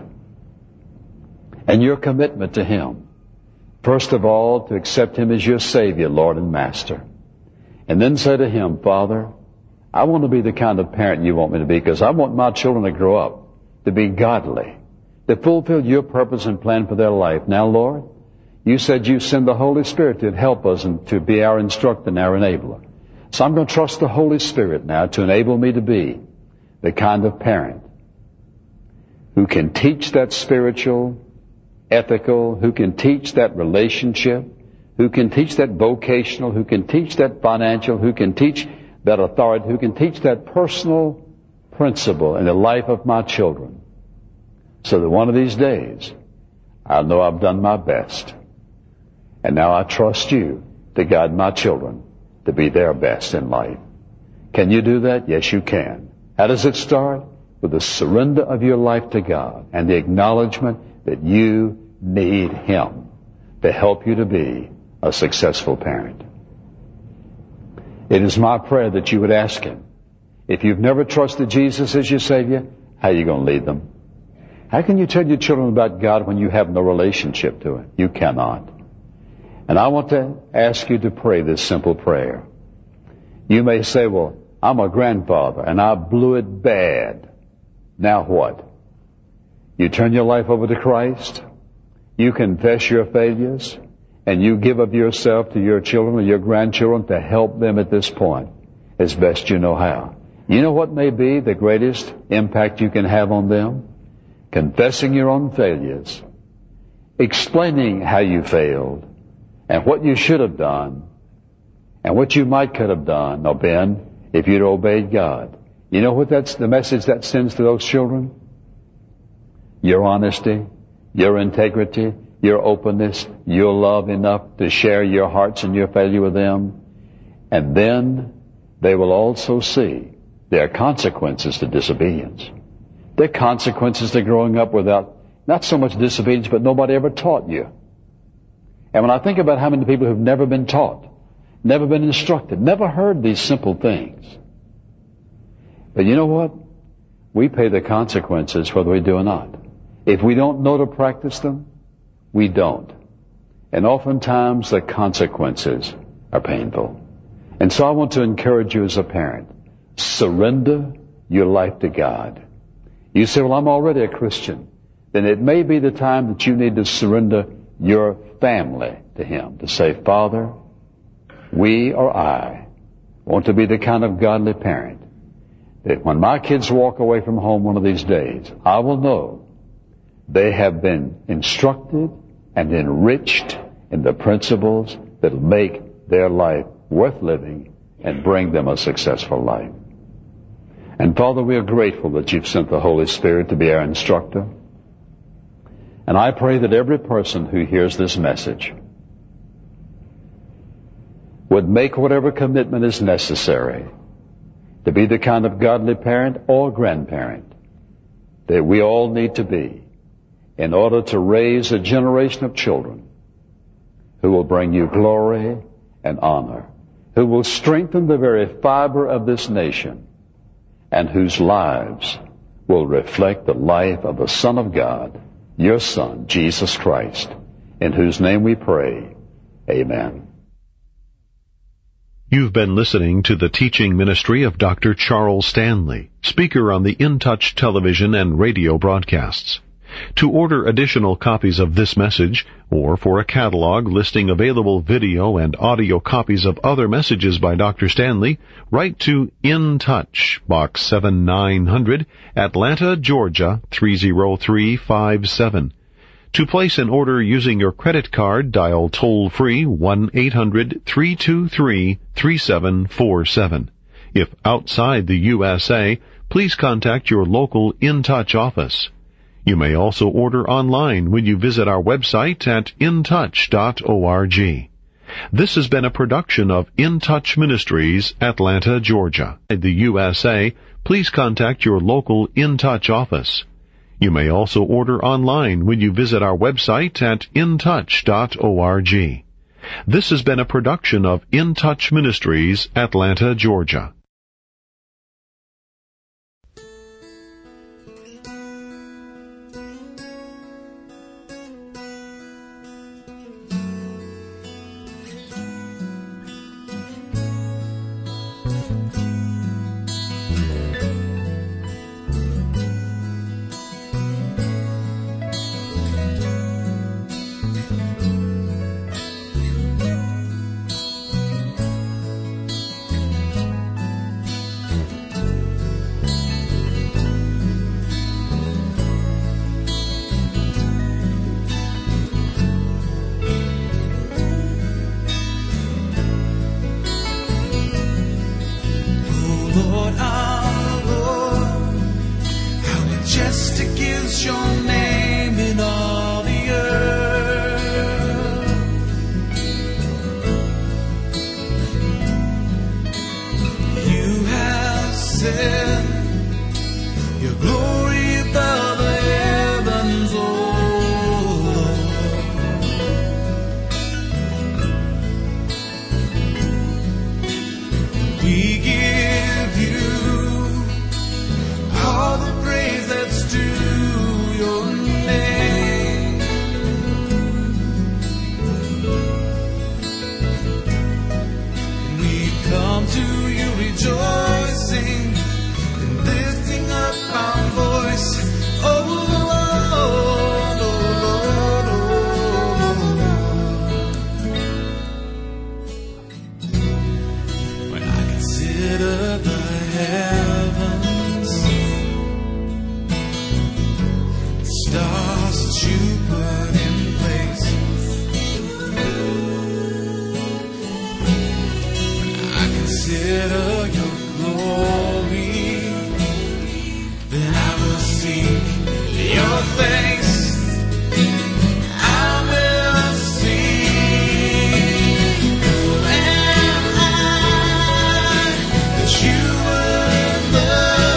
And your commitment to Him. First of all, to accept Him as your Savior, Lord and Master. And then say to Him, Father, I want to be the kind of parent you want me to be, because I want my children to grow up, to be godly, to fulfill your purpose and plan for their life. Now, Lord, you said you send the Holy Spirit to help us and to be our instructor and our enabler. So I'm going to trust the Holy Spirit now to enable me to be the kind of parent who can teach that spiritual, ethical, who can teach that relationship, who can teach that vocational, who can teach that financial, who can teach that authority, who can teach that personal principle in the life of my children, so that one of these days I'll know I've done my best. And now I trust you to guide my children to be their best in life. Can you do that? Yes, you can. How does it start? With the surrender of your life to God and the acknowledgement that you need Him to help you to be a successful parent. It is my prayer that you would ask Him. If you've never trusted Jesus as your Savior, how are you going to lead them? How can you tell your children about God when you have no relationship to Him? You cannot. And I want to ask you to pray this simple prayer. You may say, well, I'm a grandfather and I blew it bad. Now what? You turn your life over to Christ, you confess your failures, and you give of yourself to your children or your grandchildren to help them at this point as best you know how. You know what may be the greatest impact you can have on them? Confessing your own failures, explaining how you failed, and what you should have done, and what you might could have done or been if you'd obeyed God. You know what that's the message that sends to those children? Your honesty, your integrity, your openness, your love enough to share your hearts and your failure with them. And then they will also see there are consequences to disobedience. There are consequences to growing up without not so much disobedience, but nobody ever taught you. And when I think about how many people who've never been taught, never been instructed, never heard these simple things. But you know what? We pay the consequences whether we do or not. If we don't know to practice them, we don't. And oftentimes the consequences are painful. And so I want to encourage you as a parent, surrender your life to God. You say, well, I'm already a Christian. Then it may be the time that you need to surrender your family to Him, to say, Father, we or I want to be the kind of godly parent that when my kids walk away from home one of these days, I will know they have been instructed and enriched in the principles that will make their life worth living and bring them a successful life. And Father, we are grateful that you've sent the Holy Spirit to be our instructor. And I pray that every person who hears this message would make whatever commitment is necessary to be the kind of godly parent or grandparent that we all need to be in order to raise a generation of children who will bring you glory and honor, who will strengthen the very fiber of this nation, and whose lives will reflect the life of the Son of God, your Son, Jesus Christ, in whose name we pray. Amen. You've been listening to the teaching ministry of Doctor Charles Stanley, speaker on the In Touch television and radio broadcasts. To order additional copies of this message, or for a catalog listing available video and audio copies of other messages by Doctor Stanley, write to In Touch, Box seven nine hundred, Atlanta, Georgia three zero three five seven. To place an order using your credit card, dial toll-free one eight hundred three two three three seven four seven. If outside the U S A, please contact your local In Touch office. You may also order online when you visit our website at in touch dot org. This has been a production of In Touch Ministries, Atlanta, Georgia. In the U S A, please contact your local In Touch office. You may also order online when you visit our website at in touch dot org. This has been a production of In Touch Ministries, Atlanta, Georgia.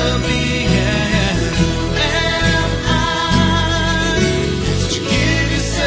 Give yourself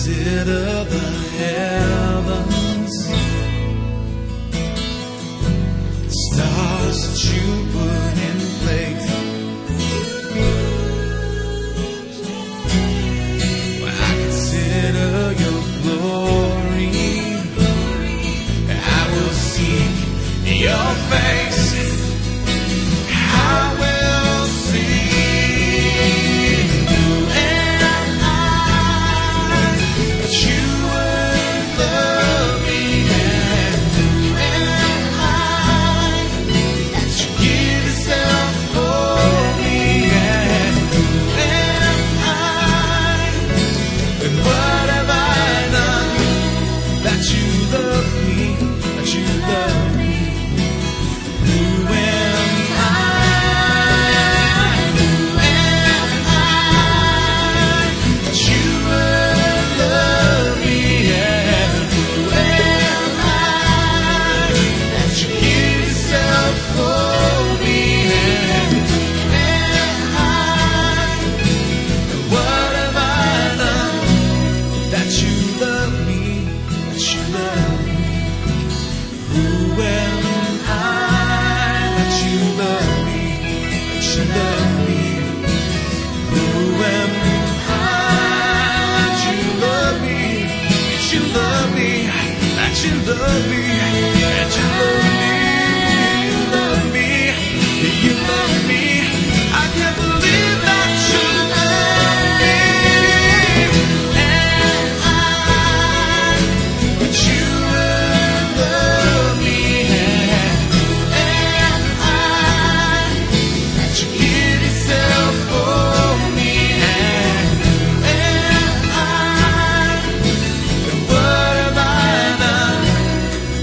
consider the heavens, the stars that you put in place. When I consider your glory, I will seek your face. I will sing. Who am I that you would love me? And who am I that you give yourself for me? And who am I? And what have I done that you love me? That you love me? Who am I? Who am I that you would love me? And who am I that you give yourself for me? And who am I? And what have I done that you love me? That you love me? Who am I that you love me? That you love me? Who am I that you love me? That you love me? That you love me? That you love me? You love me? You love me? I can't believe that you love me. And I that you would love me. And am I that you give yourself for me? And am I? And what have I done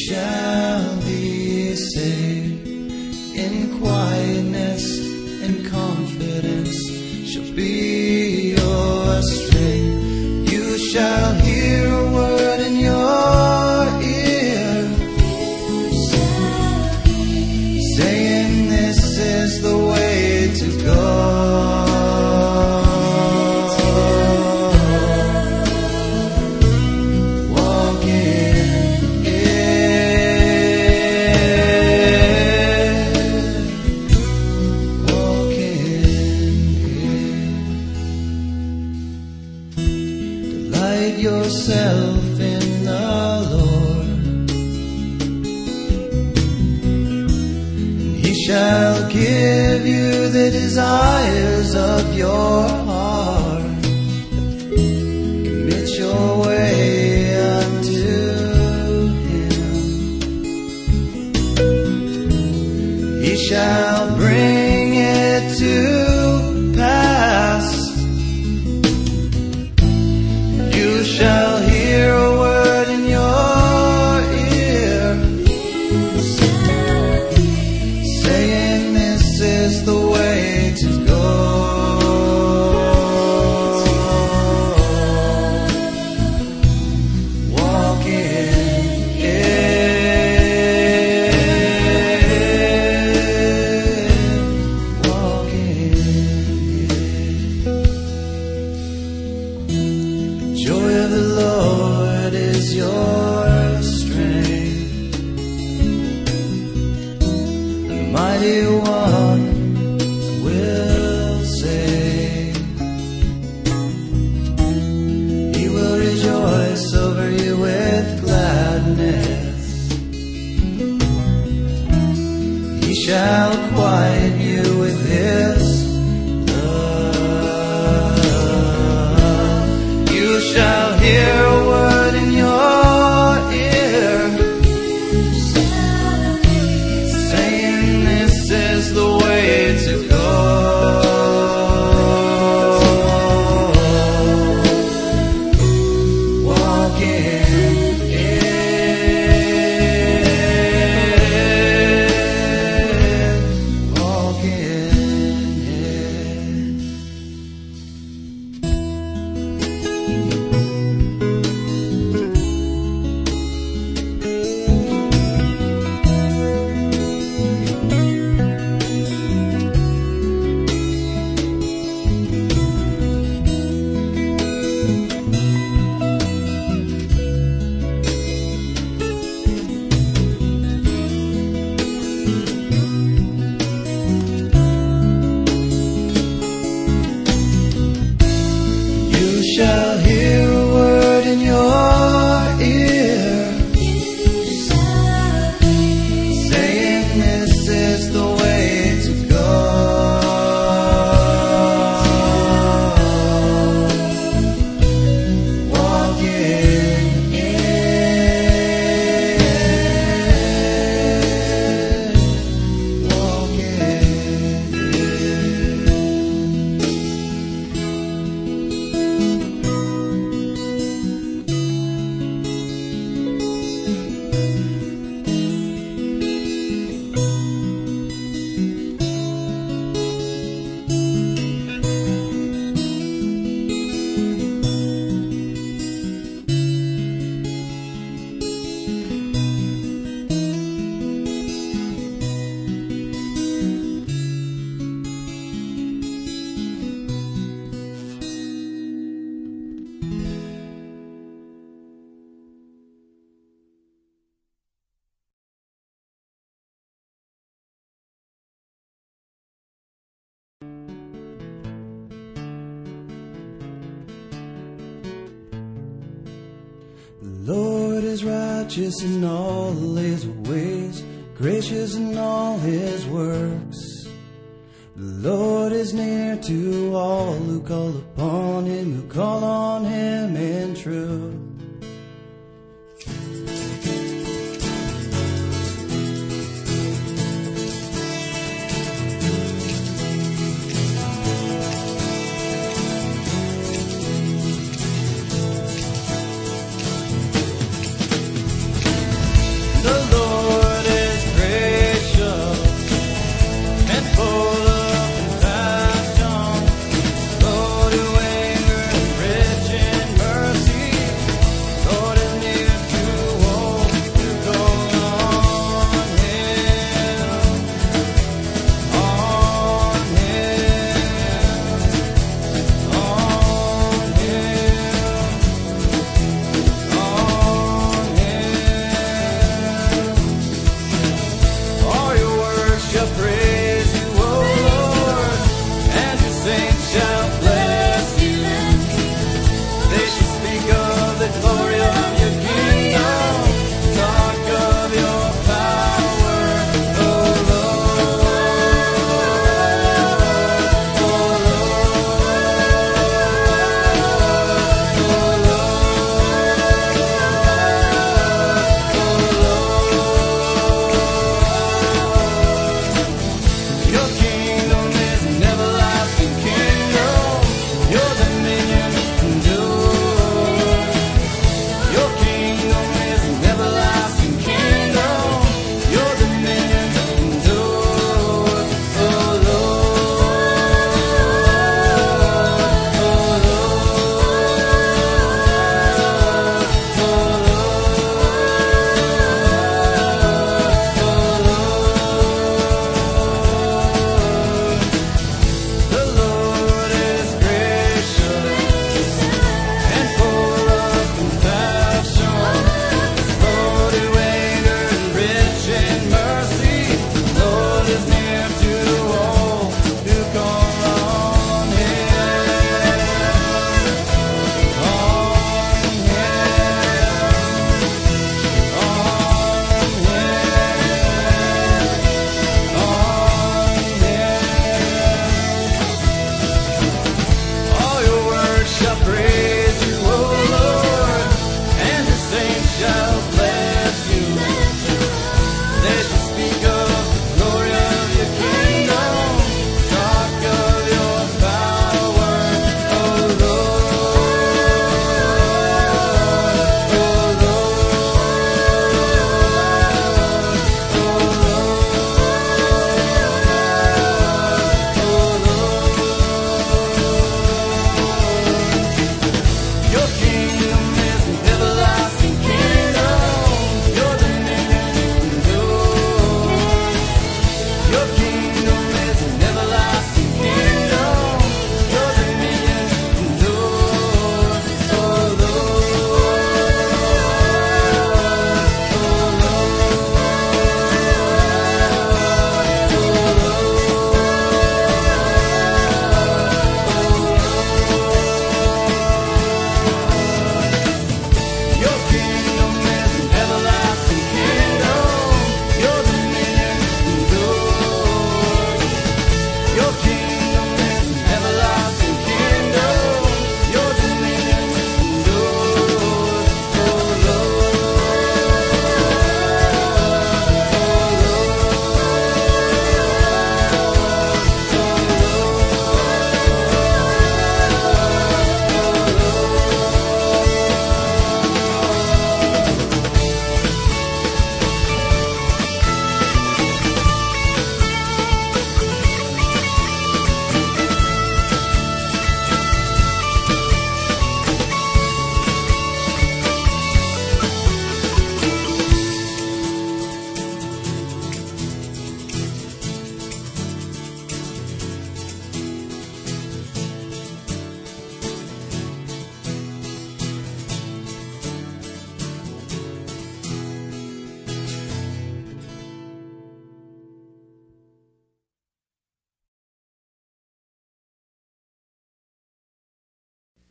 shall be saved. In quietness and confidence shall be your strength. You shall hear a word in your ear, saying this is the way to go. Yourself in the Lord, and He shall give you the desires of your heart. Commit your way unto Him. He shall bring it to pass. You shall hear a word in your ear, saying this is the way to go. Walk in it. Walk in it. Joy of the Lord is your strength. The mighty one will say, He will rejoice over you with gladness. He shall quiet you with His shall hear a word in your ear, saying this is the way to go. Walk in it. Walk in it. Shall hear a word in your ear, saying this is the way to go. Walk in it. Walk in it. The Lord is righteous in all His ways, gracious in all His works. The Lord is near to all who call upon Him, who call on Him in truth. The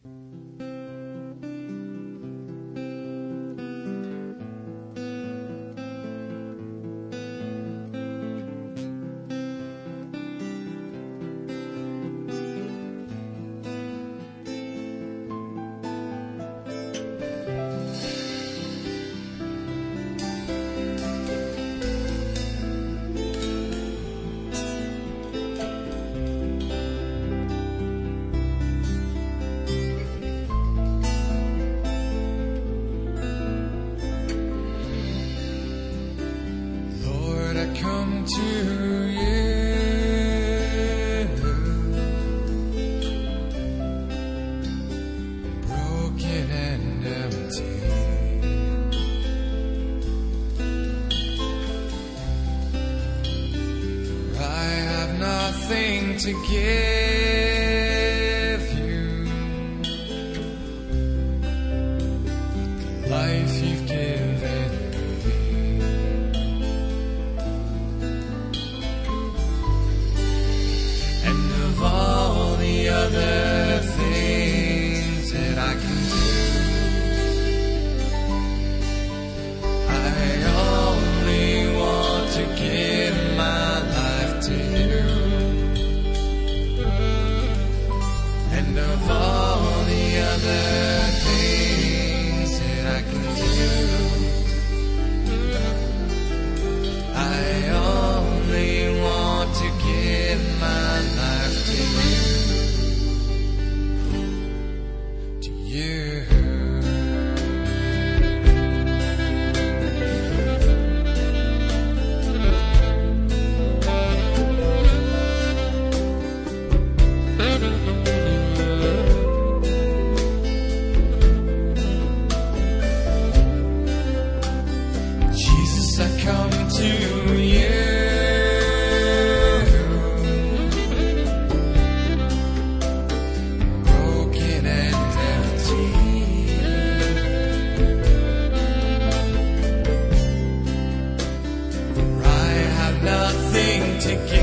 Lord, I come to you, broken and empty. For I have nothing to give you, the life you've given me. And of all the other things that I can do, I only want to give my life to you. And of all the other things that I can do, I only want to give my life to you, to you. Jesus, I come to you, broken and empty. For I have nothing to give